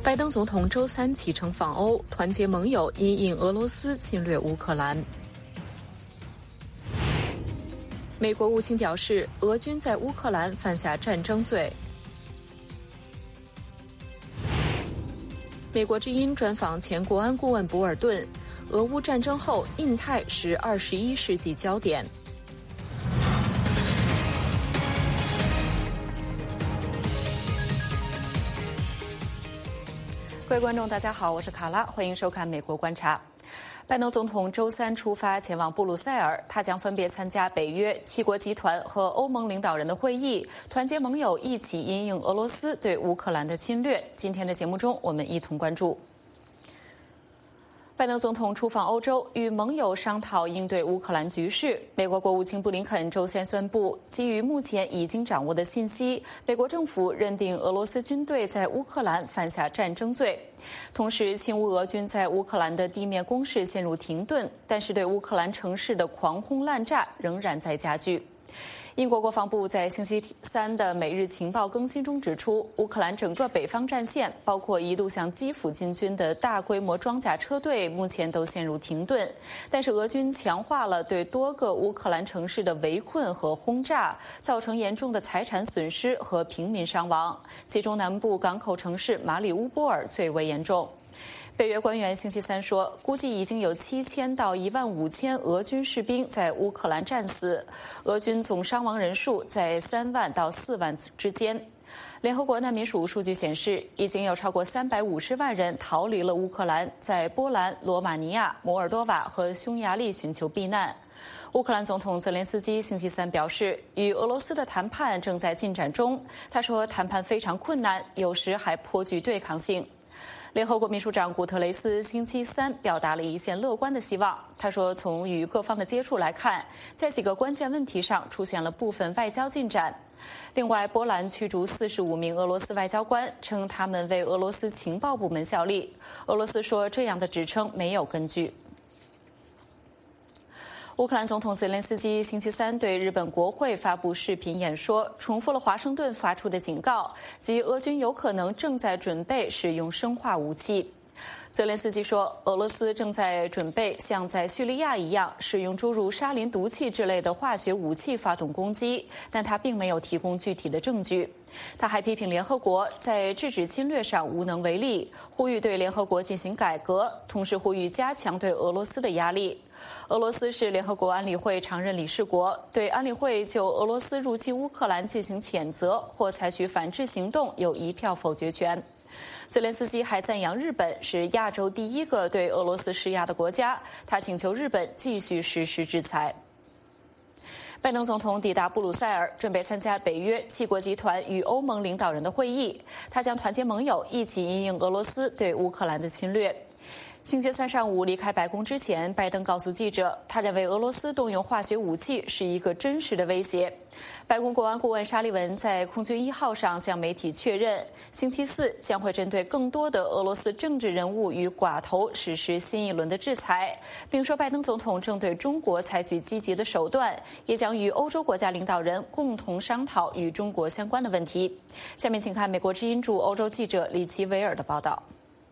拜登总统周三启程访欧，团结盟友因应俄罗斯侵略乌克兰。美国务卿表示，俄军在乌克兰犯下战争罪。美国之音专访前国安顾问博尔顿，俄乌战争后，印太是21世纪焦点。各位观众，大家好，我是卡拉，欢迎收看《美国观察》。拜登总统周三出发前往布鲁塞尔，他将分别参加北约7国集团和欧盟领导人的会议，团结盟友一起因应俄罗斯对乌克兰的侵略。今天的节目中，我们一同关注。拜登总统出访欧洲，与盟友商讨应对乌克兰局势。美国国务卿布林肯周三宣布，基于目前已经掌握的信息，美国政府认定俄罗斯军队在乌克兰犯下战争罪。同时，亲乌俄军在乌克兰的地面攻势陷入停顿，但是对乌克兰城市的狂轰滥炸仍然在加剧。英国国防部在星期三的每日情报更新中指出，乌克兰整个北方战线，包括一路向基辅进军的大规模装甲车队，目前都陷入停顿。但是俄军强化了对多个乌克兰城市的围困和轰炸，造成严重的财产损失和平民伤亡，其中南部港口城市马里乌波尔最为严重。北约官员星期三说，估计已经有7000到15000俄军士兵在乌克兰战死，俄军总伤亡人数在3万到4万之间。联合国难民署数据显示，已经有超过350万人逃离了乌克兰，在波兰、罗马尼亚、摩尔多瓦和匈牙利寻求避难。乌克兰总统泽连斯基星期三表示，与俄罗斯的谈判正在进展中。他说，谈判非常困难，有时还颇具对抗性。联合国秘书长古特雷斯星期三表达了一线乐观的希望。他说，从与各方的接触来看，在几个关键问题上出现了部分外交进展。另外，波兰驱逐45名俄罗斯外交官，称他们为俄罗斯情报部门效力。俄罗斯说，这样的指称没有根据。乌克兰总统泽连斯基星期三对日本国会发布视频演说，重复了华盛顿发出的警告，即俄军有可能正在准备使用生化武器。泽连斯基说，俄罗斯正在准备像在叙利亚一样使用诸如沙林毒气之类的化学武器发动攻击，但他并没有提供具体的证据。他还批评联合国在制止侵略上无能为力，呼吁对联合国进行改革，同时呼吁加强对俄罗斯的压力。俄罗斯是联合国安理会常任理事国，对安理会就俄罗斯入侵乌克兰进行谴责或采取反制行动有1票否决权。泽连斯基还赞扬日本是亚洲第一个对俄罗斯施压的国家，他请求日本继续实施制裁。拜登总统抵达布鲁塞尔，准备参加北约7国集团与欧盟领导人的会议，他将团结盟友一起因应俄罗斯对乌克兰的侵略。星期三上午离开白宫之前，拜登告诉记者，他认为俄罗斯动用化学武器是一个真实的威胁。白宫国安顾问沙利文在空军1号上向媒体确认，星期四将会针对更多的俄罗斯政治人物与寡头实施新一轮的制裁，并说拜登总统正对中国采取积极的手段，也将与欧洲国家领导人共同商讨与中国相关的问题。下面请看美国之音驻欧洲记者李奇维尔的报道。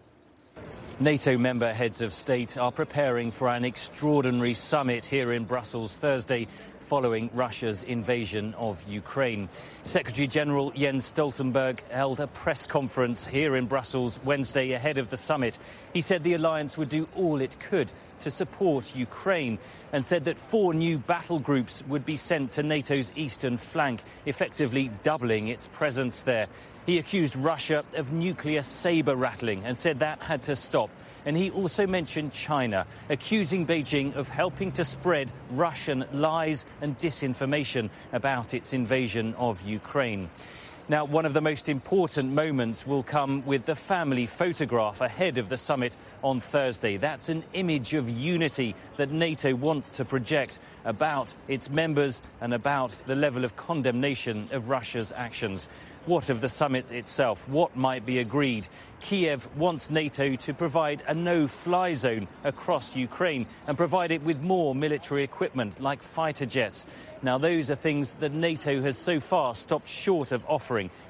NATO member heads of state are preparing for an extraordinary summit here in Brussels Thursday following Russia's invasion of Ukraine. Secretary-General Jens Stoltenberg held a press conference here in Brussels Wednesday ahead of the summit. He said the alliance would do all it could to support Ukraine and said that 4 new battle groups would be sent to NATO's eastern flank, effectively doubling its presence there. He accused Russia of nuclear saber-rattling and said that had to stop. And he also mentioned China, accusing Beijing of helping to spread Russian lies and disinformation about its invasion of Ukraine. Now, one of the most important moments will come with the family photograph ahead of the summit on Thursday. That's an image of unity that NATO wants to project about its members and about the level of condemnation of Russia's actions. What of the summit itself? What might be agreed? Kiev wants NATO to provide a no-fly zone across Ukraine and provide it with more military equipment like fighter jets. Now, those are things that NATO has so far stopped short of offering.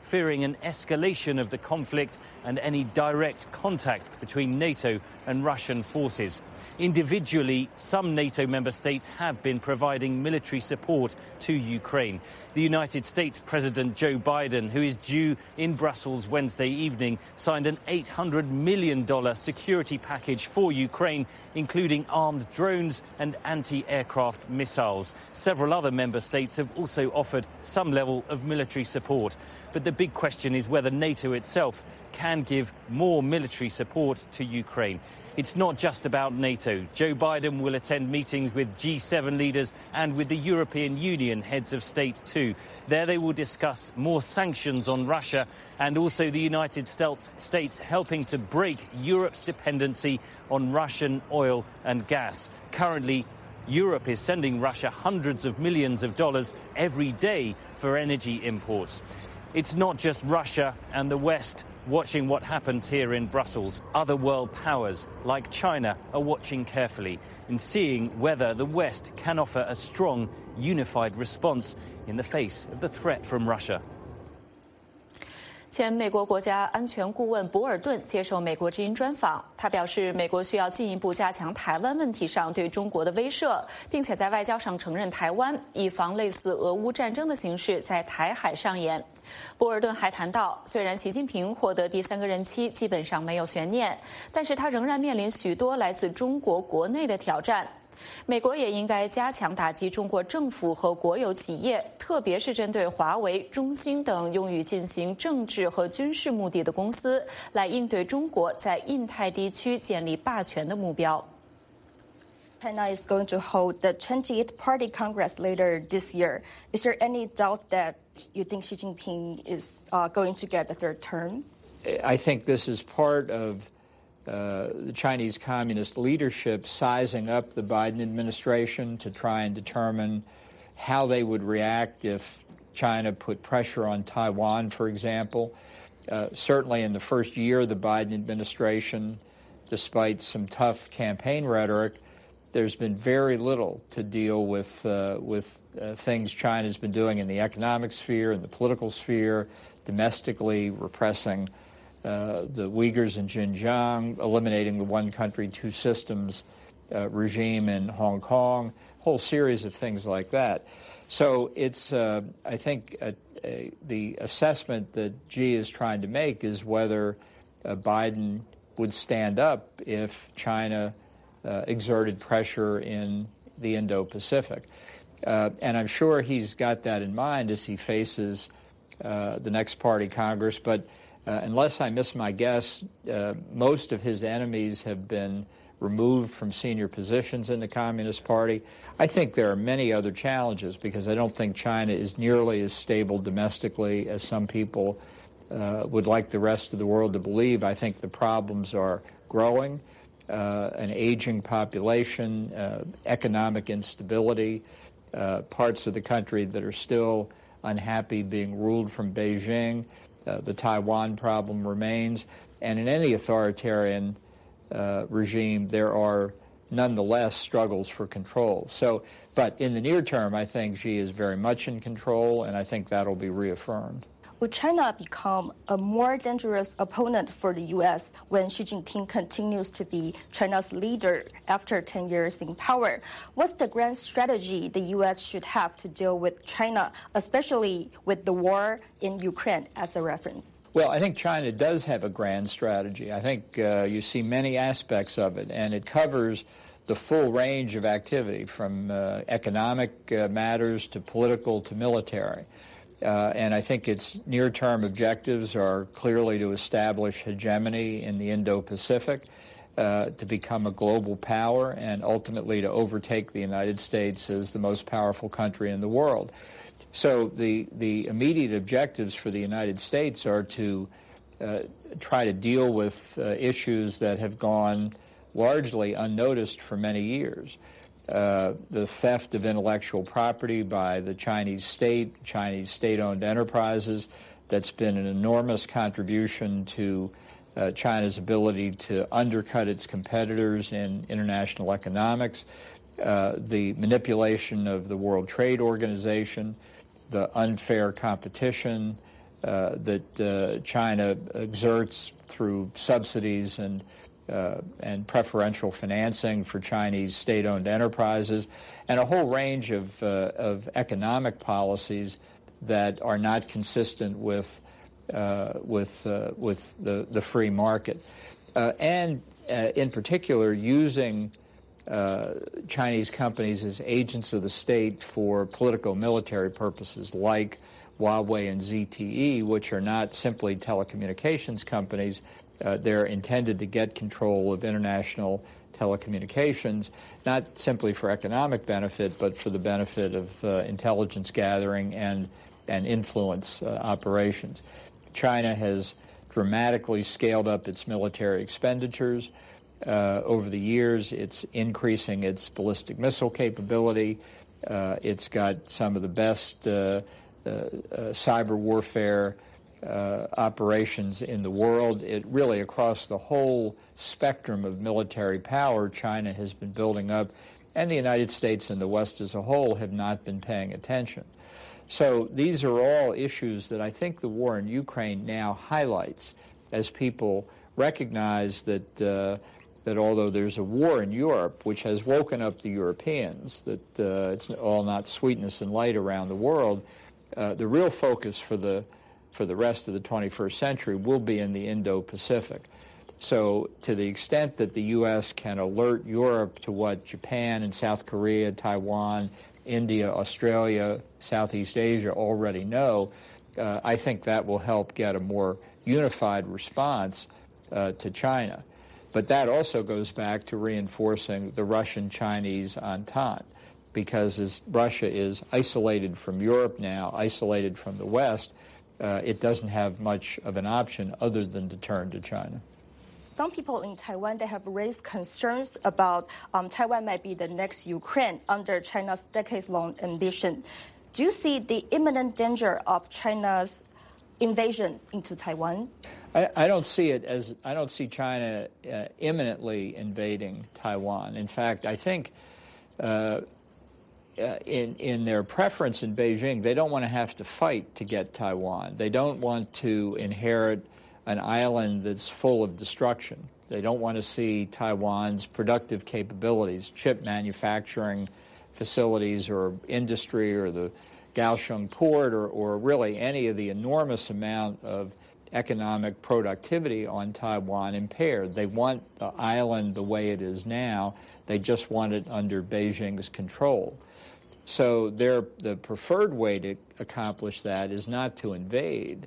fearing an escalation of the conflict and any direct contact between NATO and Russian forces. Individually, some NATO member states have been providing military support to Ukraine. The United States President Joe Biden, who is due in Brussels Wednesday evening, signed an $800 million security package for Ukraine, including armed drones and anti-aircraft missiles. Several other member states have also offered some level of military support. But the big question is whether NATO itself can give more military support to Ukraine. It's not just about NATO. Joe Biden will attend meetings with G7 leaders and with the European Union heads of state too. There they will discuss more sanctions on Russia and also the United States helping to break Europe's dependency on Russian oil and gas. Currently, Europe is sending Russia hundreds of millions of dollars every day for energy imports. It's not just Russia and the West watching what happens here in Brussels. Other world powers, like China, are watching carefully and seeing whether the West can offer a strong, unified response in the face of the threat from Russia. 前美国国家安全顾问博尔顿接受美国之音专访，他表示，美国需要进一步加强台湾问题上对中国的威慑，并且在外交上承认台湾，以防类似俄乌战争的形势在台海上演。博尔顿还谈到，虽然习近平获得第3个任期基本上没有悬念，但是他仍然面临许多来自中国国内的挑战。美国也应该加强打击中国政府和国有企业，特别是针对华为、中兴等用于进行政治和军事目的的公司，来应对中国在印太地区建立霸权的目标。 China is going to hold the 20th Party Congress later this year. Is there any doubt that you think Xi Jinping is going to get a third term? I think this is part of the Chinese Communist leadership sizing up the Biden administration to try and determine how they would react if China put pressure on Taiwan, for example. Certainly in the first year of the Biden administration, despite some tough campaign rhetoric, there's been very little to deal with things China's been doing in the economic sphere, in the political sphere, domestically repressing the Uyghurs in Xinjiang, eliminating the one country, two systems regime in Hong Kong, a whole series of things like that. So it's, I think, the assessment that Xi is trying to make is whether Biden would stand up if China exerted pressure in the Indo-Pacific. And I'm sure he's got that in mind as he faces the next Party Congress. But unless I miss my guess, most of his enemies have been removed from senior positions in the Communist Party. I think there are many other challenges because I don't think China is nearly as stable domestically as some people would like the rest of the world to believe. I think the problems are growing. An aging population, economic instability, parts of the country that are still unhappy being ruled from Beijing. The Taiwan problem remains. And in any authoritarian regime, there are nonetheless struggles for control. So, but in the near term, I think Xi is very much in control, and I think that'll be reaffirmed. Will China become a more dangerous opponent for the U.S. when Xi Jinping continues to be China's leader after 10 years in power? What's the grand strategy the U.S. should have to deal with China, especially with the war in Ukraine as a reference? Well, I think China does have a grand strategy. I think you see many aspects of it, and it covers the full range of activity from economic matters to political to military. And I think its near-term objectives are clearly to establish hegemony in the Indo-Pacific, to become a global power, and ultimately to overtake the United States as the most powerful country in the world. So the immediate objectives for the United States are to try to deal with issues that have gone largely unnoticed for many years. The theft of intellectual property by the Chinese state-owned enterprises, that's been an enormous contribution to China's ability to undercut its competitors in international economics, the manipulation of the World Trade Organization, the unfair competition, that China exerts through subsidies and preferential financing for Chinese state-owned enterprises, and a whole range of economic policies that are not consistent with the free market, and in particular using Chinese companies as agents of the state for politico-military purposes, like Huawei and ZTE, which are not simply telecommunications companies. They're intended to get control of international telecommunications, not simply for economic benefit, but for the benefit of intelligence gathering and influence operations. China has dramatically scaled up its military expenditures. Over the years, it's increasing its ballistic missile capability. It's got some of the best cyber warfare operations in the world. It really, across the whole spectrum of military power, China has been building up, and the United States and the West as a whole have not been paying attention. So these are all issues that I think the war in Ukraine now highlights, as people recognize that although there's a war in Europe, which has woken up the Europeans, that it's all not sweetness and light around the world, the real focus for the rest of the 21st century will be in the Indo-Pacific. So to the extent that the U.S. can alert Europe to what Japan and South Korea, Taiwan, India, Australia, Southeast Asia already know, I think that will help get a more unified response to China. But that also goes back to reinforcing the Russian-Chinese entente, because as Russia is isolated from Europe now, isolated from the West, it doesn't have much of an option other than to turn to China. Some people in Taiwan, they have raised concerns about Taiwan might be the next Ukraine under China's decades-long ambition. Do you see the imminent danger of China's invasion into Taiwan? I don't see China imminently invading Taiwan. In fact, I think in their preference in Beijing, they don't want to have to fight to get Taiwan. They don't want to inherit an island that's full of destruction. They don't want to see Taiwan's productive capabilities, chip manufacturing facilities or industry or the Kaohsiung port or really any of the enormous amount of economic productivity on Taiwan impaired. They want the island the way it is now. They just want it under Beijing's control. So the preferred way to accomplish that is not to invade,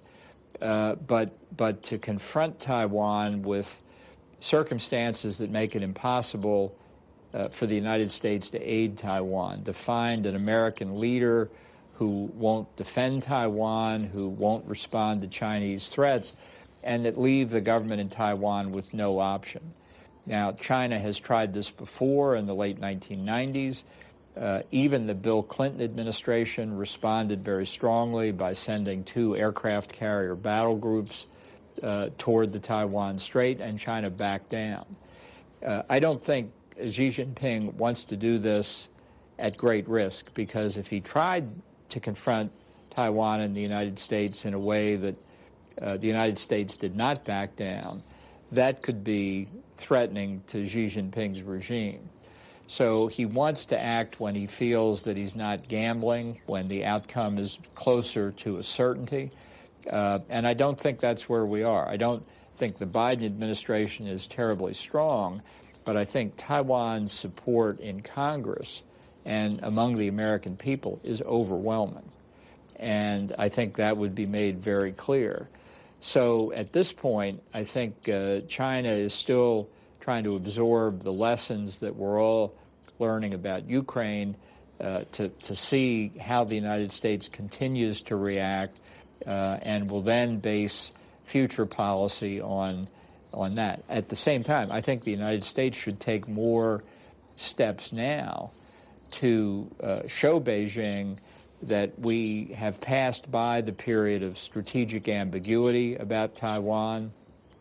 but to confront Taiwan with circumstances that make it impossible for the United States to aid Taiwan, to find an American leader who won't defend Taiwan, who won't respond to Chinese threats, and that leave the government in Taiwan with no option. Now, China has tried this before in the late 1990s. Even the Bill Clinton administration responded very strongly by sending 2 aircraft carrier battle groups toward the Taiwan Strait, and China backed down. I don't think Xi Jinping wants to do this at great risk, because if he tried to confront Taiwan and the United States in a way that the United States did not back down, that could be threatening to Xi Jinping's regime. So he wants to act when he feels that he's not gambling, when the outcome is closer to a certainty. And I don't think that's where we are. I don't think the Biden administration is terribly strong, but I think Taiwan's support in Congress and among the American people is overwhelming. And I think that would be made very clear. So at this point, I think China is still trying to absorb the lessons that we're all learning about Ukraine, to see how the United States continues to react, and will then base future policy on that. At the same time, I think the United States should take more steps now to show Beijing that we have passed by the period of strategic ambiguity about Taiwan,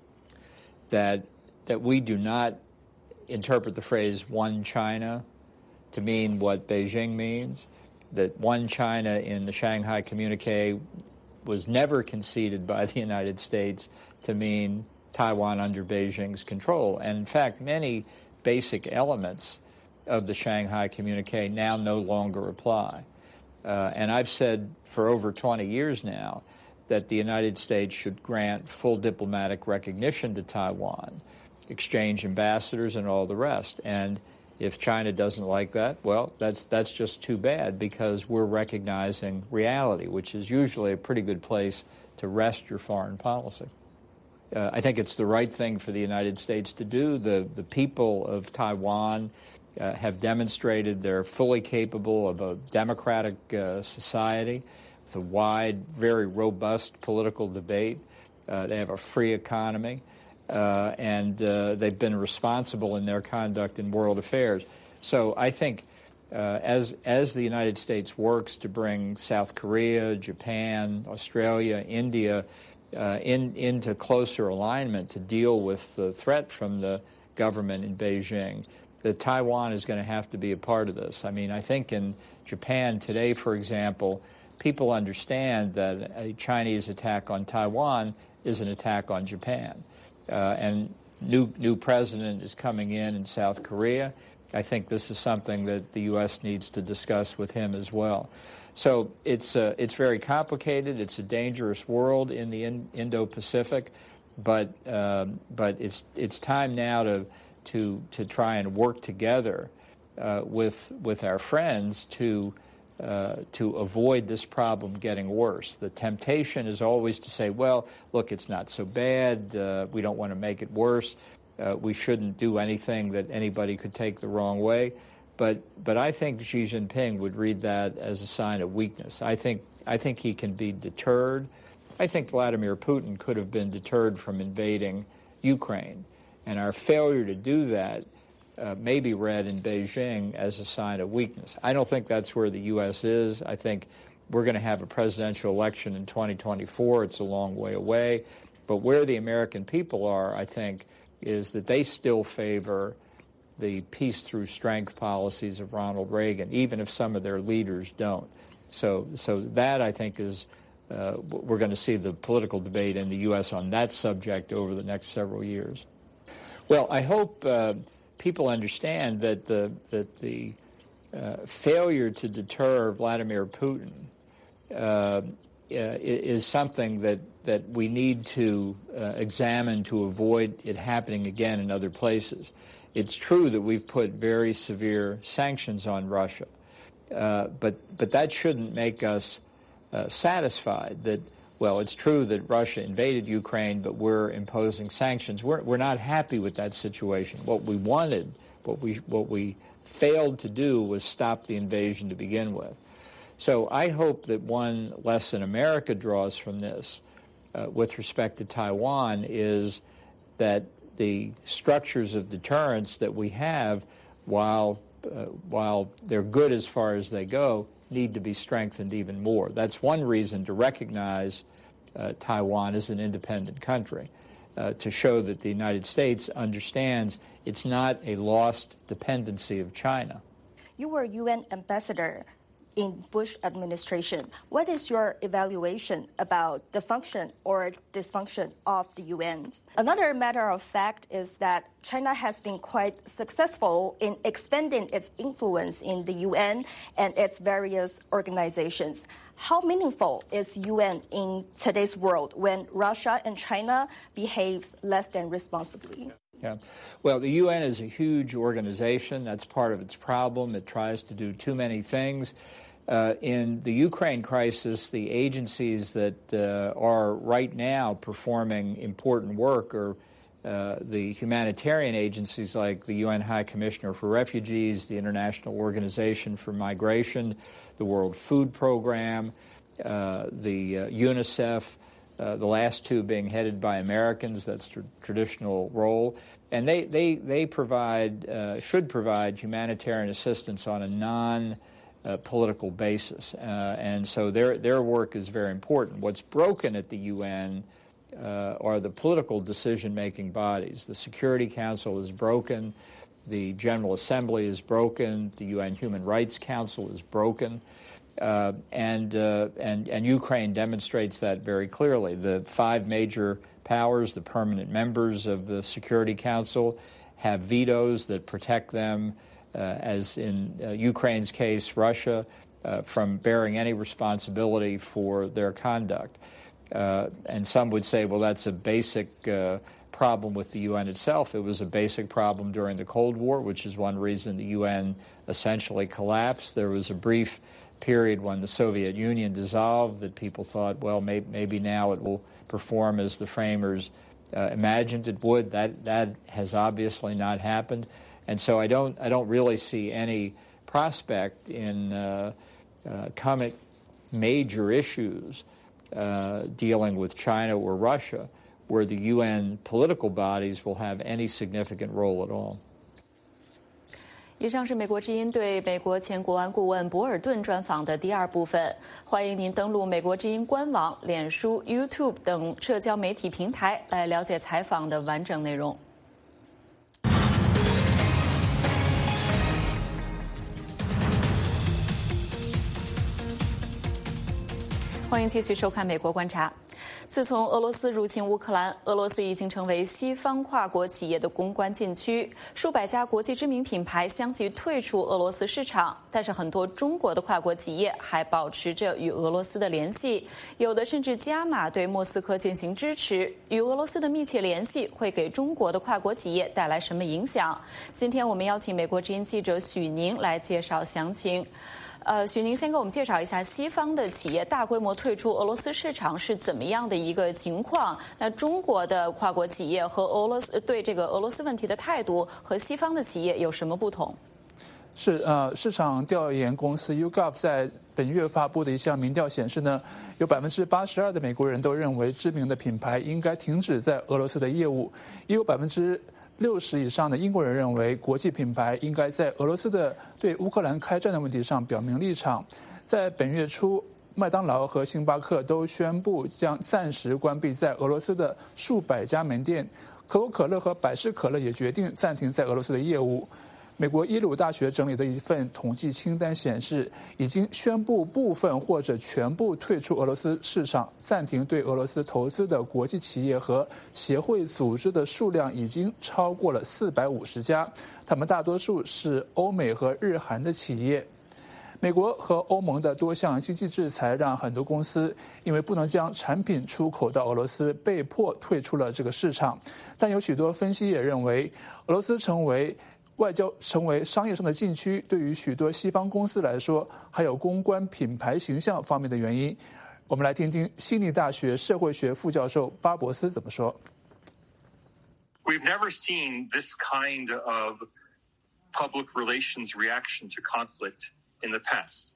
that we do not interpret the phrase one China to mean what Beijing means, that one China in the Shanghai communique was never conceded by the United States to mean Taiwan under Beijing's control. And in fact, many basic elements of the Shanghai Communique now no longer apply. And I've said for over 20 years now that the United States should grant full diplomatic recognition to Taiwan, exchange ambassadors and all the rest. And if China doesn't like that, well, that's just too bad, because we're recognizing reality, which is usually a pretty good place to rest your foreign policy. I think it's the right thing for the United States to do. The people of Taiwan have demonstrated they're fully capable of a democratic society with a wide, very robust political debate. They have a free economy. And they've been responsible in their conduct in world affairs. So I think as the United States works to bring South Korea, Japan, Australia, India into closer alignment to deal with the threat from the government in Beijing, that Taiwan is going to have to be a part of this. I mean, I think in Japan today, for example, people understand that a Chinese attack on Taiwan is an attack on Japan. And new president is coming in South Korea. I think this is something that the U.S. needs to discuss with him as well. So it's very complicated. It's a dangerous world in the Indo-Pacific, but it's time now to try and work together with our friends to avoid this problem getting worse. The temptation is always to say, well, look, it's not so bad. We don't want to make it worse. We shouldn't do anything that anybody could take the wrong way. But I think Xi Jinping would read that as a sign of weakness. I think he can be deterred. I think Vladimir Putin could have been deterred from invading Ukraine. And our failure to do that may be read in Beijing as a sign of weakness. I don't think that's where the U.S. is. I think we're going to have a presidential election in 2024. It's a long way away. But where the American people are, I think, is that they still favor the peace through strength policies of Ronald Reagan, even if some of their leaders don't. So that, I think, is we're going to see the political debate in the U.S. on that subject over the next several years. Well, I hope people understand that the failure to deter Vladimir Putin is something that we need to examine to avoid it happening again in other places. It's true that we've put very severe sanctions on Russia, but that shouldn't make us satisfied that, well, it's true that Russia invaded Ukraine, but we're imposing sanctions. We're not happy with that situation. What we wanted, what we failed to do was stop the invasion to begin with. So I hope that one lesson America draws from this with respect to Taiwan is that the structures of deterrence that we have, while they're good as far as they go, need to be strengthened even more. That's one reason to recognize Taiwan as an independent country, to show that the United States understands it's not a lost dependency of China. You were UN ambassador in Bush administration. What is your evaluation about the function or dysfunction of the UN? Another matter of fact is that China has been quite successful in expanding its influence in the UN and its various organizations. How meaningful is UN in today's world when Russia and China behaves less than responsibly? Yeah. Well, the UN is a huge organization. That's part of its problem. It tries to do too many things. In the Ukraine crisis, the agencies that are right now performing important work are the humanitarian agencies like the UN High Commissioner for Refugees, the International Organization for Migration, the World Food Program, the UNICEF, the last two being headed by Americans. That's the traditional role. And they provide, should provide humanitarian assistance on a non-political basis. And so their work is very important. What's broken at the UN are the political decision-making bodies. The Security Council is broken. The General Assembly is broken. The UN Human Rights Council is broken. And Ukraine demonstrates that very clearly. The 5 major powers, the permanent members of the Security Council, have vetoes that protect them, as in Ukraine's case, Russia, from bearing any responsibility for their conduct. And some would say, well, that's a basic problem with the UN itself. It was a basic problem during the Cold War, which is one reason the UN essentially collapsed. There was a brief period when the Soviet Union dissolved that people thought, well, maybe now it will perform as the framers imagined it would. That has obviously not happened, and so I don't really see any prospect in coming major issues dealing with China or Russia where the UN political bodies will have any significant role at all. 以上是美国之音对美国前国安顾问博尔顿专访的第2部分。欢迎您登录美国之音官网、脸书、YouTube 等社交媒体平台来了解采访的完整内容。欢迎继续收看《美国观察》。自从俄罗斯入侵乌克兰，俄罗斯已经成为西方跨国企业的公关禁区，数百家国际知名品牌相继退出俄罗斯市场。但是很多中国的跨国企业还保持着与俄罗斯的联系，有的甚至加码对莫斯科进行支持。与俄罗斯的密切联系会给中国的跨国企业带来什么影响？今天我们邀请美国之音记者许宁来介绍详情。许宁先给我们介绍一下西方的企业大规模退出俄罗斯市场是怎么样的一个情况？那中国的跨国企业和对这个俄罗斯问题的态度和西方的企业有什么不同？ 是市场调研公司 YouGov 在本月发布的一项民调显示呢，有82%的美国人都认为知名的品牌应该停止在俄罗斯的业务，也有60%以上的英国人认为国际品牌应该在俄罗斯的对乌克兰开战的问题上表明立场。在本月初，麦当劳和星巴克都宣布将暂时关闭在俄罗斯的数百家门店，可口可乐和百事可乐也决定暂停在俄罗斯的业务。美国耶鲁大学整理的一份统计清单显示，已经宣布部分或者全部退出俄罗斯市场、暂停对俄罗斯投资的国际企业和协会组织的数量已经超过了450家，他们大多数是欧美和日韩的企业。美国和欧盟的多项经济制裁让很多公司因为不能将产品出口到俄罗斯，被迫退出了这个市场。但有许多分析也认为，俄罗斯成为商业上的禁区，对于许多西方公司来说，还有公关品牌形象方面的原因。我们来听听悉尼大学社会学副教授巴博斯怎么说。 We've never seen this kind of public relations reaction to conflict in the past.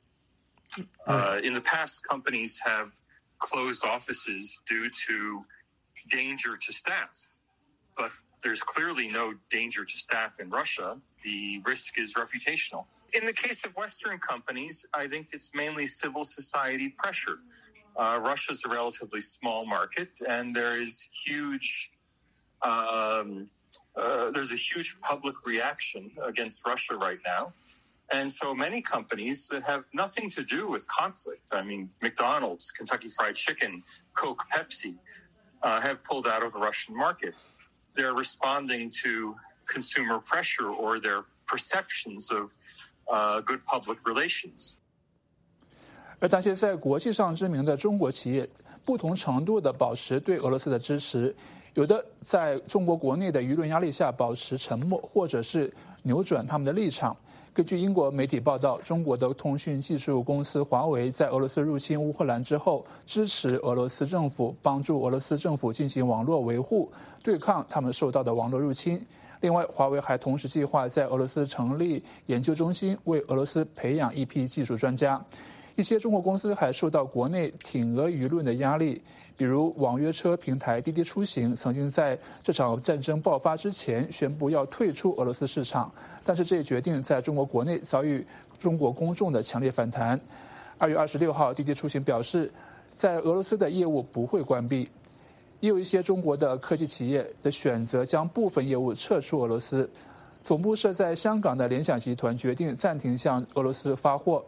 In the past, companies have closed offices due to danger to staff, but there's clearly no danger to staff in Russia. The risk is reputational. In the case of Western companies, I think it's mainly civil society pressure. Russia's a relatively small market, and there is there's a huge public reaction against Russia right now. And so many companies that have nothing to do with conflict, I mean, McDonald's, Kentucky Fried Chicken, Coke, Pepsi, have pulled out of the Russian market. They're responding to consumer pressure or their perceptions of good public relations. 而那些在国际上知名的中国企业，不同程度地保持对俄罗斯的支持，有的在中国国内的舆论压力下保持沉默，或者是扭转他们的立场。根据英国媒体报道，中国的通讯技术公司华为在俄罗斯入侵乌克兰之后，支持俄罗斯政府，帮助俄罗斯政府进行网络维护，对抗他们受到的网络入侵。另外，华为还同时计划在俄罗斯成立研究中心，为俄罗斯培养一批技术专家。一些中国公司还受到国内挺俄舆论的压力，比如网约车平台滴滴出行曾经在这场战争爆发之前宣布要退出俄罗斯市场，但是这一决定在中国国内遭遇中国公众的强烈反弹。2月26号，滴滴出行表示，在俄罗斯的业务不会关闭。也有一些中国的科技企业的选择将部分业务撤出俄罗斯。总部设在香港的联想集团决定暂停向俄罗斯发货。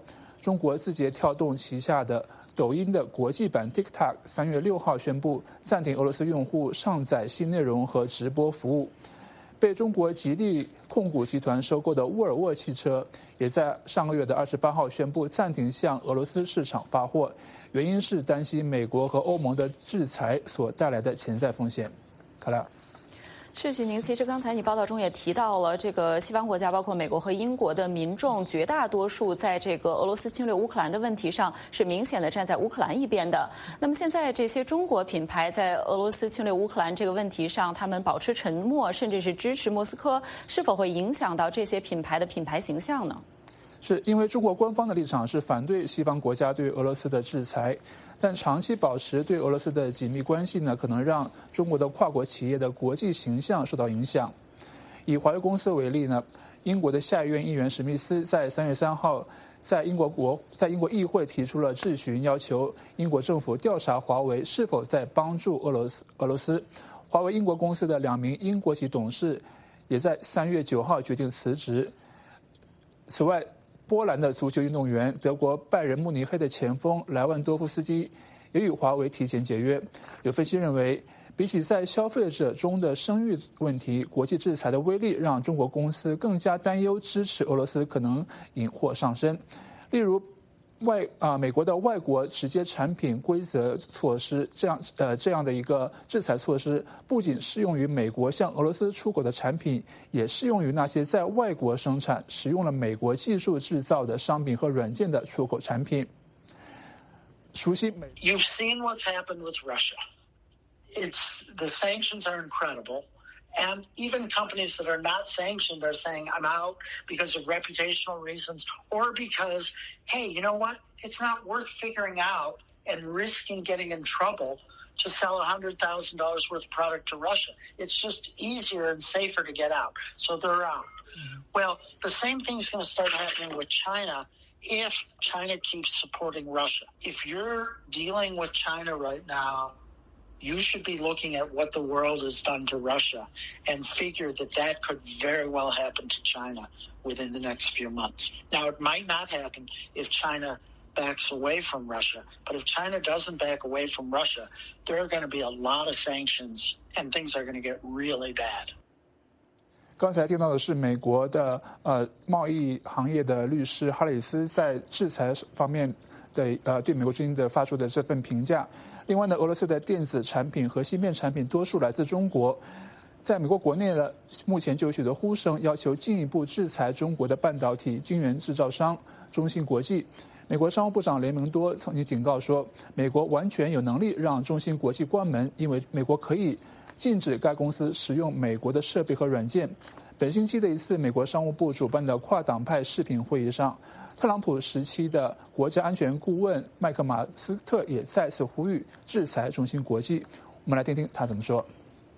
中国字节跳动旗下的抖音的国际版 TikTok 3月6号宣布暂停俄罗斯用户上载新内容和直播服务。被中国吉利控股集团收购的沃尔沃汽车也在上个月的28号宣布暂停向俄罗斯市场发货，原因是担心美国和欧盟的制裁所带来的潜在风险。卡拉。 是许宁，其实刚才你报道中也提到了，这个西方国家包括美国和英国的民众，绝大多数在这个俄罗斯侵略乌克兰的问题上是明显的站在乌克兰一边的。那么现在这些中国品牌在俄罗斯侵略乌克兰这个问题上，他们保持沉默，甚至是支持莫斯科，是否会影响到这些品牌的品牌形象呢？ 是因为中国官方的立场是反对西方国家对俄罗斯的制裁，但长期保持对俄罗斯的紧密关系呢，可能让中国的跨国企业的国际形象受到影响。以华为公司为例呢，英国的下议院议员史密斯在3月3号在英国议会提出了质询，要求英国政府调查华为是否在帮助俄罗斯。华为英国公司的2名英国籍董事也在3月9号决定辞职。此外，波兰的足球运动员、德国拜仁慕尼黑的前锋莱万多夫斯基也与华为提前解约。有分析认为，比起在消费者中的声誉问题，国际制裁的威力让中国公司更加担忧支持俄罗斯可能引祸上身。例如，美国的外国直接产品规则措施，这样的一个制裁措施，不仅适用于美国向俄罗斯出口的产品，也适用于那些在外国生产、使用了美国技术制造的商品和软件的出口产品。熟悉美 You've seen what's happened with Russia. The sanctions are incredible. And even companies that are not sanctioned are saying, I'm out because of reputational reasons or because, hey, you know what? It's not worth figuring out and risking getting in trouble to sell $100,000 worth of product to Russia. It's just easier and safer to get out. So they're out. Mm-hmm. Well, the same thing is going to start happening with China if China keeps supporting Russia. If you're dealing with China right now, you should be looking at what the world has done to Russia and figure that could very well happen to China within the next few months. Now, it might not happen if China backs away from Russia, but if China doesn't back away from Russia, there are going to be a lot of sanctions and things are going to get really bad. 刚才听到的是美国的贸易行业的律师哈里斯在制裁方面的对美国之音的发出的这份评价。另外呢，俄罗斯的电子产品和芯片产品多数来自中国，在美国国内呢，目前就有许多呼声要求进一步制裁中国的半导体晶圆制造商中芯国际。美国商务部长雷蒙多曾经警告说，美国完全有能力让中芯国际关门，因为美国可以禁止该公司使用美国的设备和软件。本星期的一次美国商务部主办的跨党派视频会议上，特朗普时期的国家安全顾问麦克马斯特也再次呼吁制裁中芯国际。我们来听听他怎么说。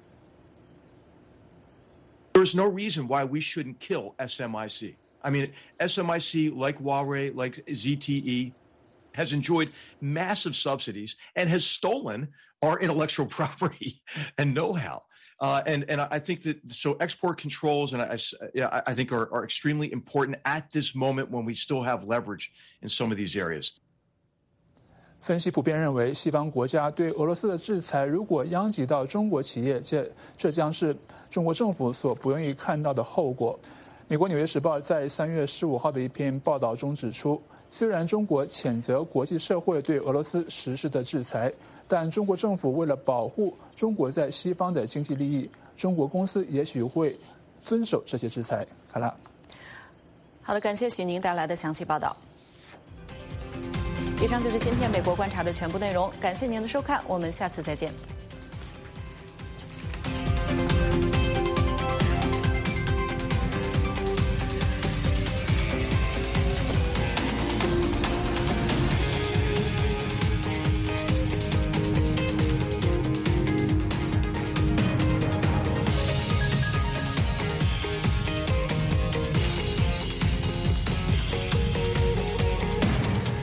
There is no reason why we shouldn't kill SMIC. I mean, SMIC, like Huawei, like ZTE, has enjoyed massive subsidies and has stolen our intellectual property and know-how. And I think that so export controls and I think are extremely important at this moment when we still have leverage in some of these areas. 分析普遍认为，西方国家对俄罗斯的制裁如果殃及到中国企业，这将是中国政府所不愿意看到的后果。美国《纽约时报》在3月15号的一篇报道中指出，虽然中国谴责国际社会对俄罗斯实施的制裁，但中国政府为了保护中国在西方的经济利益，中国公司也许会遵守这些制裁。好了， 好的，感谢许宁带来的详细报道。以上就是今天美国观察的全部内容，感谢您的收看，我们下次再见。